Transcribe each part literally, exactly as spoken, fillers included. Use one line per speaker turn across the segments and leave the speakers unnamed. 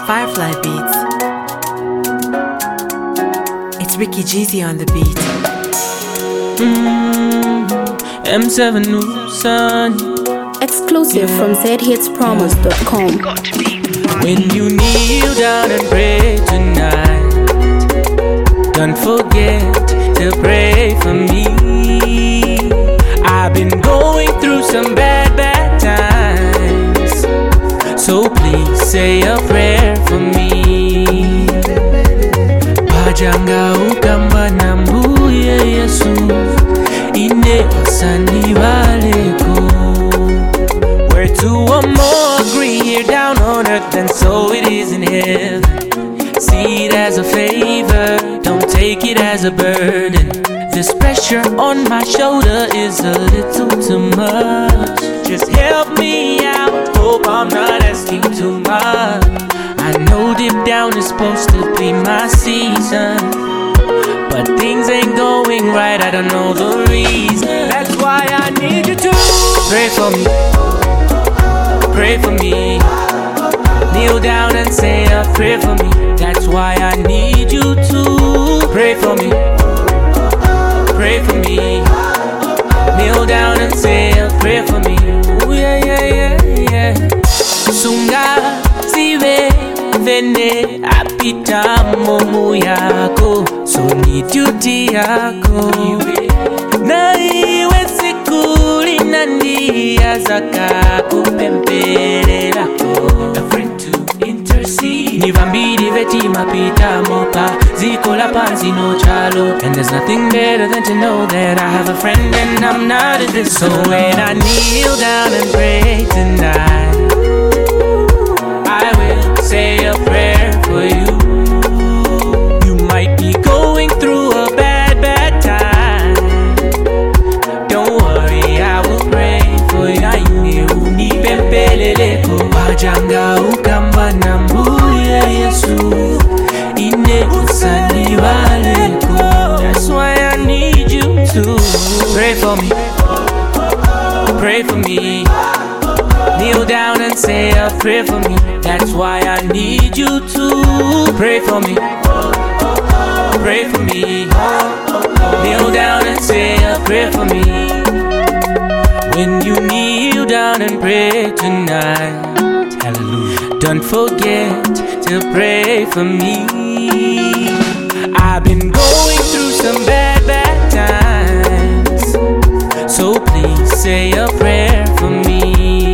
Firefly Beats. It's Ricky Jeezy on the beat.
Mm, M seven new son.
Exclusive from z hits promos dot com.
When you kneel down and pray tonight, don't forget to pray for me. I've been going through some bad, bad times, so please say a prayer for me. Pajanga ukamba na mbuye Yesu, ine osani waleko. Where two or more agree here down on earth, and so it is in heaven. See it as a favor, don't take it as a burden. This pressure on my shoulder is a little too much. Just help me out, hope I'm not asking too much. I know deep down it's supposed to be my season, but things ain't going right, I don't know the reason. That's why I need you to pray for me, pray for me. Kneel down and say a prayer for me. That's why I need you to pray for me, pray for me. Kneel down and say a prayer for me. Ooh, yeah, yeah, yeah, yeah. Sunga siwe vene apita momu yako, so ni duty yako. Na iwe sikuli nandia zaka kupempele lako. A friend to intercede. Nivambiri veti mapita mopa, ziko la panzi no chalo. And there's nothing better than to know that I have a friend and I'm not in this. So when I kneel down and pray tonight, I will say a prayer for you. You might be going through a bad, bad time. Don't worry, I will pray for you. Pajanga ukamba na mbuye Yesu, ine usani waleko. That's why I need you to pray for me, pray for me. Kneel down and say a prayer for me. That's why I need you to pray for me, pray for me. Kneel down and say a prayer for me. When you kneel down and pray tonight, hallelujah, don't forget to pray for me. I've been going through some bad, bad times, so please say a prayer for me.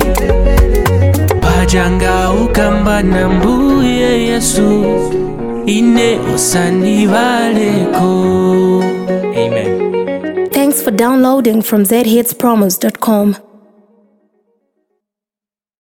Pajanga ukamba na mbuye Yesu, ine osani waleko. Amen.
Thanks for downloading from z hits promos dot com.